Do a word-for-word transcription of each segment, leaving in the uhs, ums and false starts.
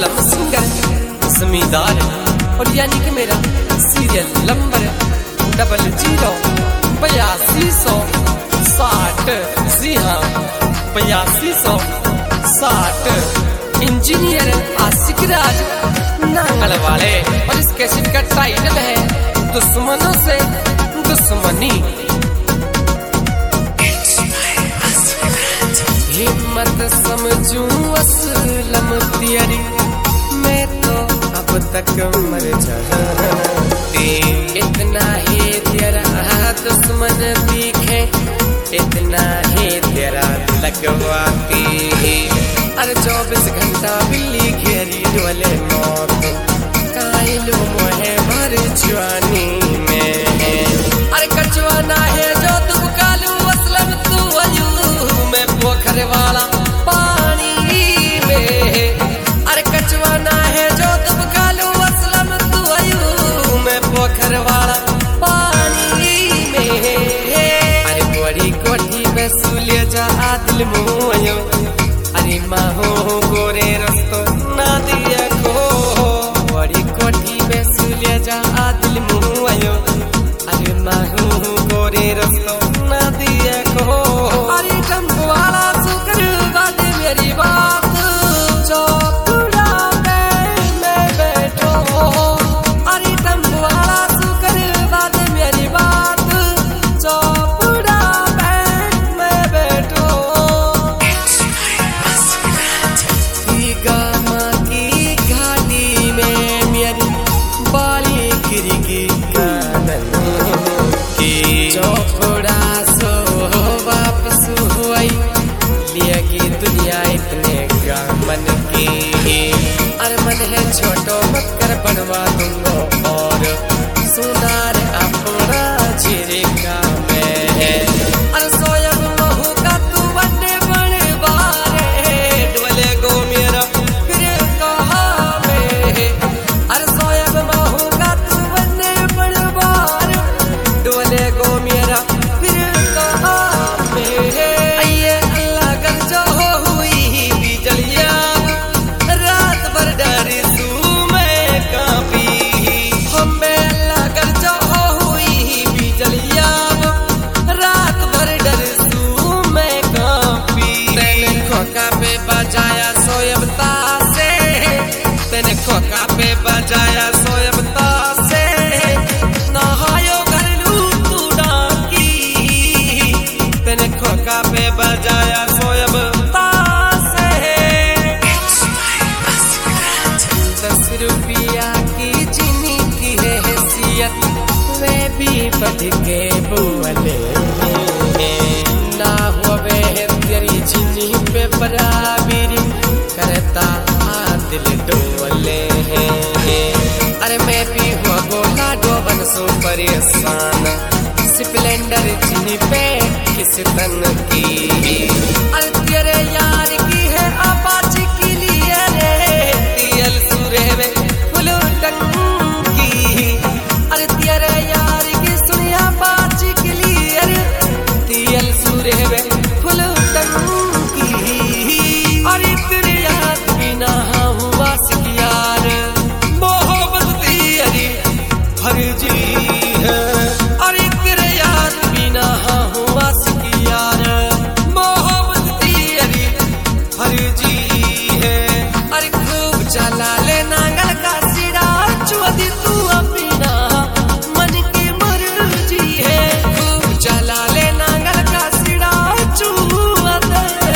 Aslam singer जमींदार और यानी कि मेरा सीरियल नंबर डबल जीरो बयासी सौ साठ। जी हाँ, बयासी सौ साठ। इंजीनियर आशिक राज नांगल वाले और इस कैसेट का टाइटल है दुश्मनों से दुश्मनी। हिम्मत समझूं असलम तेरी, मैं तो अब तक मर जाती। इतना ही तेरा दुश्मन दिखे, इतना ही तेरा लगवाती। अरे चौबीस घंटा बिल्ली घेरी डोले मौत, कायलू मोहे भर जवानी में। अरे कचवाना है जो तुम कालू असलम तू अयू में पोखर वाला पानी में। अरे कचवाना है जो तुम कालू असलम तू अयू में पोखर वाला पानी में। अरे बड़ी कोठी में सुले जा दिल मोयो, अरे माहो गोरे रस्तो ना दिया को। बड़ी कोठी में सुले जा दिल मोयो, अरे माहो गोरे रस्तो ना दिया को। अरे टम्पो वाला सुकर बात मेरी बात, चौपुड़ा में बैठो। अरे टम्पो वाला सुकर बात मेरी बात, चौपुड़ा में बैठो। गामा की घाटी में मेरी बाली गिरगी कानन की। चौपुड़ा सो वापस हुई लियागी दुनिया इतने का मन की। अरे मन है छोटो मत कर बनवा दूंगा और सुनार अपना चिरिका में है। अरे सोयब महू का तू बने बड़े बारे डोले गो मेरा फिर कहा में। अरे सोयब महू का तू बने बड़े बार डोले गो मेरा फिर कहा में। आइए अल्लाह कर जो हुई बिजलिया, रात भर डरी तू मैं कांपी। हमें अल्लाह कर जो हुई बिजलिया, रात भर डर तू मैं कांपी। तेने खोका पे बजाया सोयब तासे, तेने खोका पे बजाया सोयब तासे। नहायो घर लू तू डाकी, तेने खोका पे बजाया सोयब तासे। दस रुपया की चीनी की है हैसियत, वे भी बढ़ के बोले ना होवे तेरी चीनी पे बराबरी करता दिल डोले हैं। अरे मैं भी हुआ गोला डोबन सो परेशान, स्प्लेंडर चीनी पे किस तन की। अरे तेरे यार की है अपाची की लिए रे तियल सूरे में फुल टंकी। अरे तेरे यार की सुनिया अपाची के लिए रे तियल सूरे में फुल टंकी। अरे तेरे याद बिना हुआ सियार, मोहब्बत तेरी फर्जी है। अरे तेरे याद बिना हुआ सियार, मोहब्बत तेरी फर्जी है। अरे खूब चला ले नांगल का सिरा, चुदी तू अपना मन की मर्जी है। खूब चला ले नांगल का सिरा चुदी।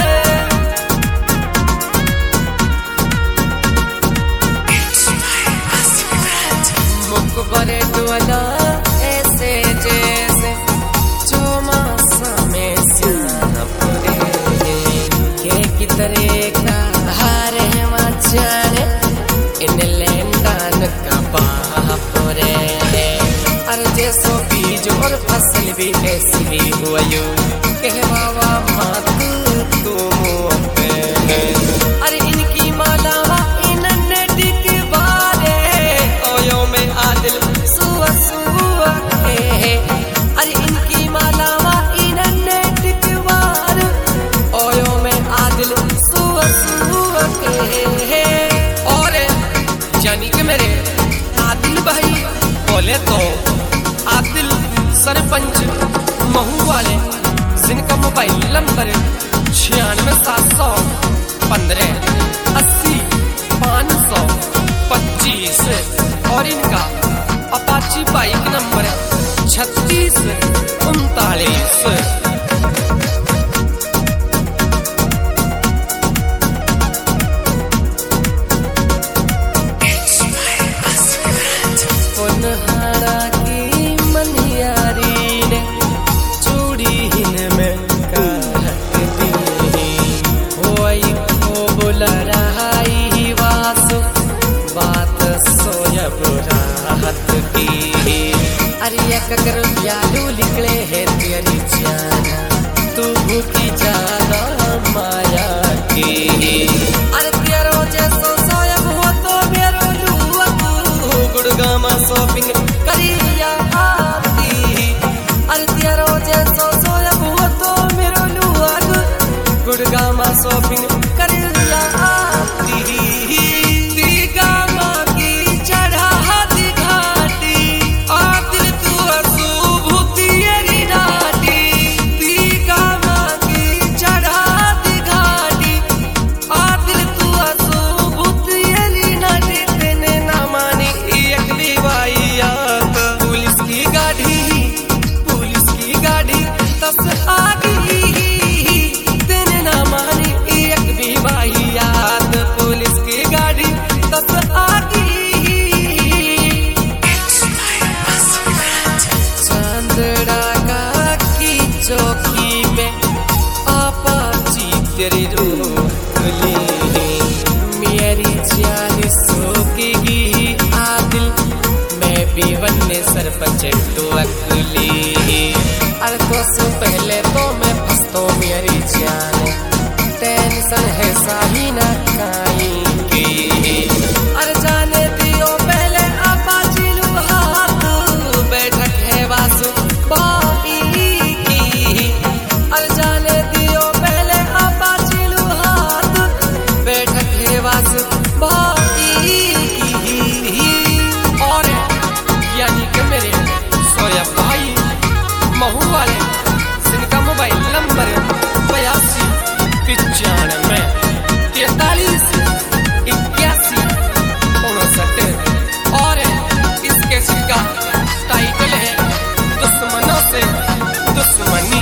मुकबरे डोला ऐसे जैसे जो मासा में सियापुरे के कितरे का हार है मचाने इन लैंडन का बापुरे। अरे जैसो बीज और फसल भी ऐसी ही हुआ यू कह बाबा मात तू मुँह पे है। अरे इनकी मालावा इन नेटिक बारे ओयो में आदिल सुआ सुआ के। अरे इनकी मालावा इन नेटिक बार ओयो में आदिल सुआ सुआ के। और सरपंच महू वाले, जिनका मोबाइल नंबर छियानवे सात सौ पंद्रह अस्सी पाँच सौ पच्चीस और इनका अपाची बाइक नंबर छत्तीस उनतालीस। अगर यादू निकले है तेरी जाना, तू भूखी जाना माया की। अरे तेरो जैसो सोयब हो तो मेरो लुआ गुड़गामा शॉपिंग करिया आती। अरे तेरो जैसो सोयब हो तो मेरो लुआ गुड़गामा शॉपिंग करिया आती। तेरी रूह मेरी जान सोकेगी आदिल, मैं भी बनने सरपंच तो अकली। अरे तो से पहले तो मैं फंसतो मेरी जान, टेंशन है साही ना खाएंगे। अरे जाने दियो पहले आपा जिलू हाथ, बैठक है वासु बाबी की। अरे जाने दियो और यानी कि मेरे सोयब भाई महू वाले, जिनका मोबाइल नंबर बयासी पिचानवे तैतालीस इक्यासी उनसठ और इसके का टाइटल है दुश्मनों से दुश्मनी।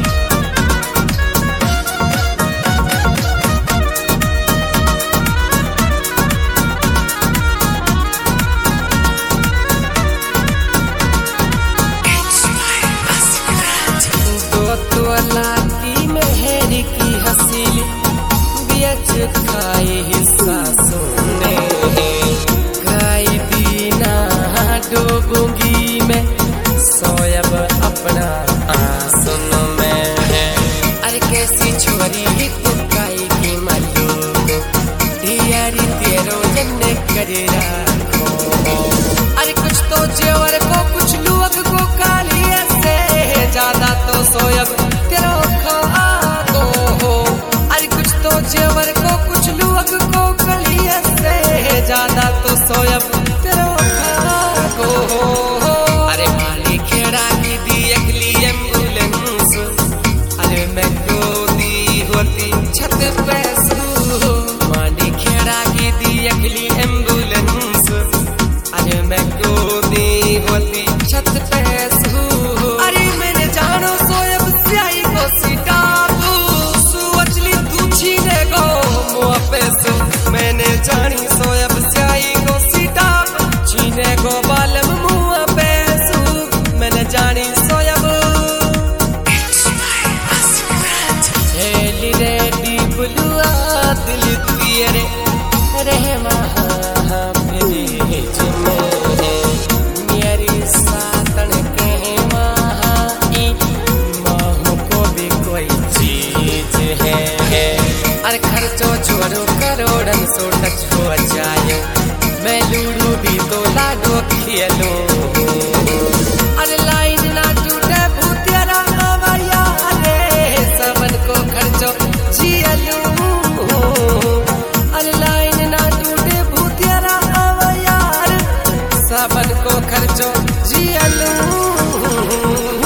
की मेहरी की हसीली बियच खाए हिस्सा सोने खाई दीना डूबूंगी मैं सोयब अपना आंसुन में। अरे कैसी छोरी कुकाई की मालूम यारी तेरो जन्ने करे राखो। अरे कुछ तो जेवर को कुछ लुअग को काली से ज्यादा तो सोयब तेरो खाको हो। अरे कुछ तो जेवर को कुछ लुअग को कलिया से ज्यादा तो सोयब तेरो खाको हो। अरे माली खेड़ा की दी अगली एम्बुलेंस, अरे मैं को दी होती छत पे सू। माली खेड़ा की दी अगली एम्बुलेंस, अरे मैं को दी होती छत पे सू। अरे मैंने जानो सोयब स्याही को सीटा तू सुअचली तू छीने गो मुआ पे सू। मैंने जानी सोयब स्याही को सीटा छीने गो बालम मुआ पे सू। मैंने जानी सोयब हेली रेडी बुलुआ दिल तेरे रहे महा भेज में मेरी सातन के महा माहो को भी कोई चीज है। अरे खर्चो छोड़ो करोड़न सो टच हो जाए, मैं लूडू भी तो लाडो खेलो। अरे लाइन ना टूटे भूतियारा हवाया रे सबन को खर्चो जियलू। अरे लाइन ना टूटे भूतियारा हवाया सबन को खर्चो जियलू।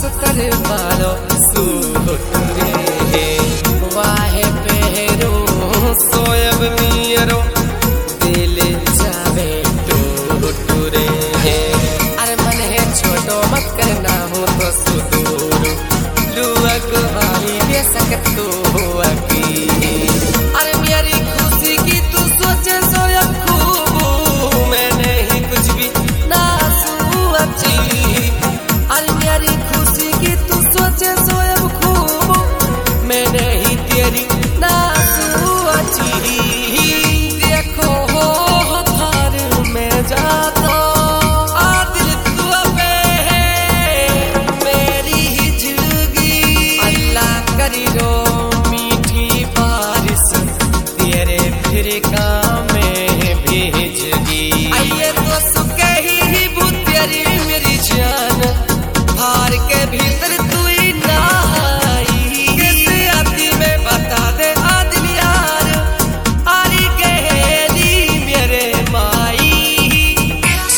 कर बालो सूरे वाहे पेरो सोयब मियरो दिल जावे टूटुरे अरे मन है छोटो मत करना हो तो सुदूर लुअग वाली बेसकत तो हुआ की अरे मेरी खुशी की तू सोचे सोया खूब मैंने ही कुछ भी ना सोची अरे मेरी खुशी की तू सोचे सोया खूब मैंने ही तेरी ना सोची देखो हो थार में जाता आदिल तू पे है मेरी ही जिंदगी अल्लाह करी रो मीठी बारिश तेरे फिर काम में भेजगी आइए तो सुके ही भूत तेरी मेरी जान हार के भीतर तू ही ना आई कैसे आती मैं बता दे आदिल यार आरी गहरी मेरे माई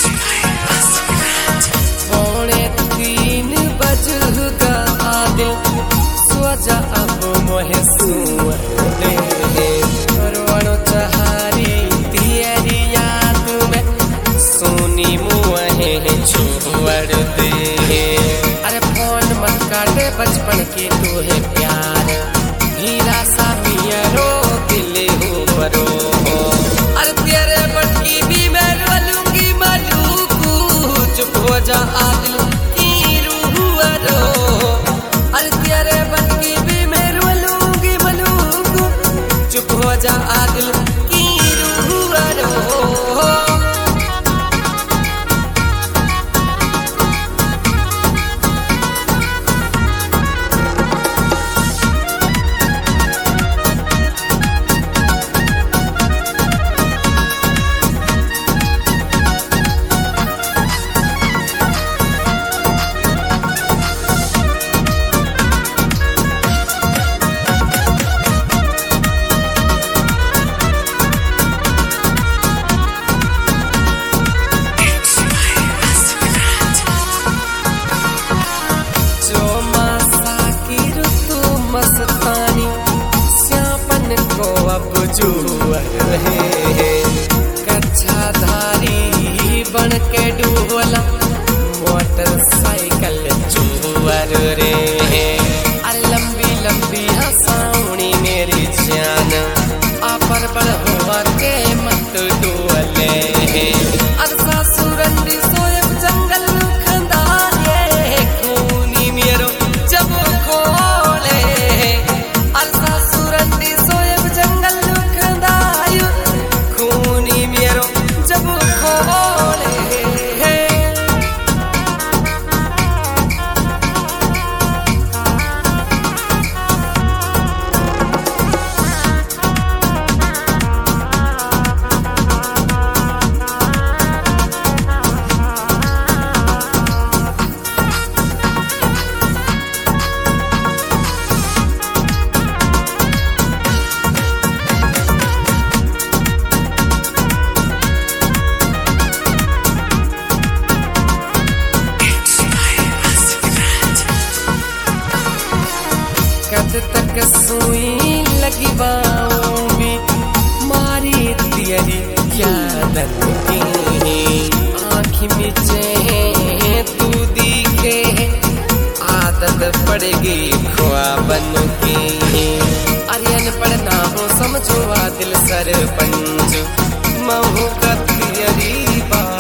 पौने तीन बजगा आदिल सोजा अब मोहे सुअर रोनो चहारी तेरी याद में सोनी मुहे छोड़ दे अरे फोन मत काटे बचपन की तू है प्यार हीरा सा पियरो दिल हो बरो अरे तेरे बटकी भी मैं रोलूंगी मलूकू चुप हो जा आदिल की रूह रो अरे तेरे बटकी भी मैं रोलूंगी मलूकू चुप हो जा आदिल की रूह रो मस्तानी श्यापन को अब जुआ रहे कच्छा धारी बन के डूबला मोटरसाइकिल जुआर रे अरे लंबी लंबी हंसाउनी मेरी जान आपर बड़ हुआ के मत डोले अरे सासुरंडी सोयब जंगल खंदारे खूनी मेरो जब खोले सुरंडी सोयब जंगल खंदायु खूनी मेरो जब खोले कद तक सुई लगी बाहों भी मारी तेरी यादन की आँखी में तू दिखे आदत पड़ेगी ख्वाबन की अरियन पढ़ना हो समझो दिल सरपंच महू का तेरी बात